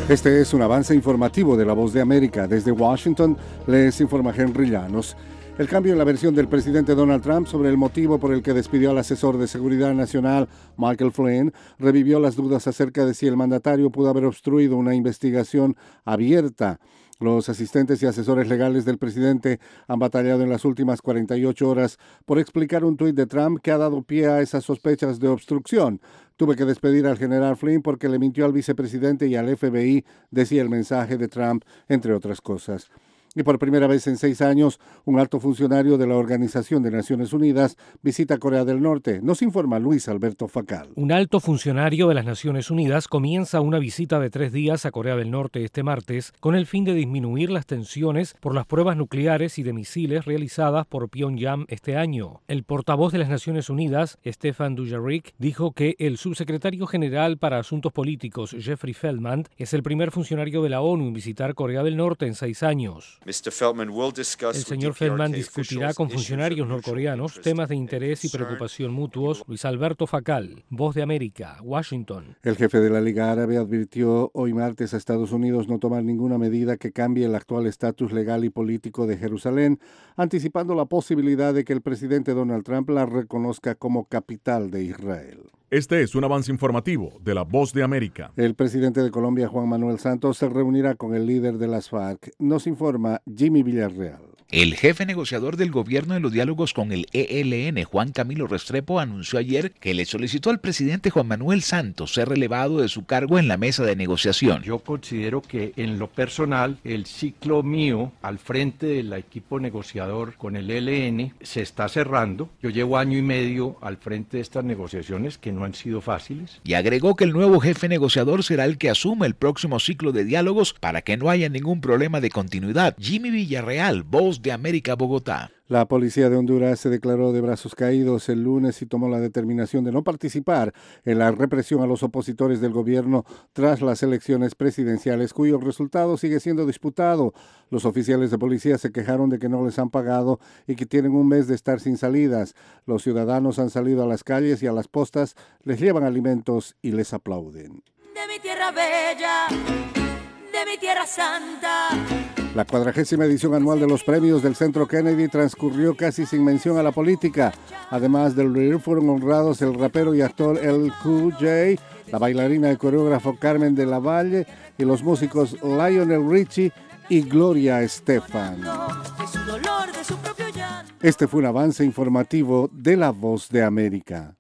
Este es un avance informativo de La Voz de América. Desde Washington les informa Henry Llanos. El cambio en la versión del presidente Donald Trump sobre el motivo por el que despidió al asesor de seguridad nacional Michael Flynn revivió las dudas acerca de si el mandatario pudo haber obstruido una investigación abierta. Los asistentes y asesores legales del presidente han batallado en las últimas 48 horas por explicar un tuit de Trump que ha dado pie a esas sospechas de obstrucción. Tuve que despedir al general Flynn porque le mintió al vicepresidente y al FBI, decía el mensaje de Trump, entre otras cosas. Y por primera vez en 6 años, un alto funcionario de la Organización de Naciones Unidas visita Corea del Norte. Nos informa Luis Alberto Facal. Un alto funcionario de las Naciones Unidas comienza una visita de 3 días a Corea del Norte este martes con el fin de disminuir las tensiones por las pruebas nucleares y de misiles realizadas por Pyongyang este año. El portavoz de las Naciones Unidas, Stefan Dujarric, dijo que el subsecretario general para Asuntos Políticos, Jeffrey Feltman, es el primer funcionario de la ONU en visitar Corea del Norte en 6 años. El señor Feldman discutirá con funcionarios norcoreanos temas de interés y preocupación mutuos. Luis Alberto Facal, Voz de América, Washington. El jefe de la Liga Árabe advirtió hoy martes a Estados Unidos no tomar ninguna medida que cambie el actual estatus legal y político de Jerusalén, anticipando la posibilidad de que el presidente Donald Trump la reconozca como capital de Israel. Este es un avance informativo de La Voz de América. El presidente de Colombia, Juan Manuel Santos, se reunirá con el líder de las FARC. Nos informa Jimmy Villarreal. El jefe negociador del gobierno en los diálogos con el ELN, Juan Camilo Restrepo, anunció ayer que le solicitó al presidente Juan Manuel Santos ser relevado de su cargo en la mesa de negociación. Yo considero que en lo personal el ciclo mío al frente del equipo negociador con el ELN se está cerrando. Yo llevo 1 año y medio al frente de estas negociaciones que no han sido fáciles. Y agregó que el nuevo jefe negociador será el que asuma el próximo ciclo de diálogos para que no haya ningún problema de continuidad. Jimmy Villarreal, Voz de América, Bogotá. La policía de Honduras se declaró de brazos caídos el lunes y tomó la determinación de no participar en la represión a los opositores del gobierno tras las elecciones presidenciales, cuyo resultado sigue siendo disputado. Los oficiales de policía se quejaron de que no les han pagado y que tienen un mes de estar sin salidas. Los ciudadanos han salido a las calles y a las postas, les llevan alimentos y les aplauden. De mi tierra bella, de mi tierra santa. La 40ª edición anual de los premios del Centro Kennedy transcurrió casi sin mención a la política. Además del RIR, fueron honrados el rapero y actor LQJ, la bailarina y coreógrafo Carmen de la Valle y los músicos Lionel Richie y Gloria Estefan. Este fue un avance informativo de La Voz de América.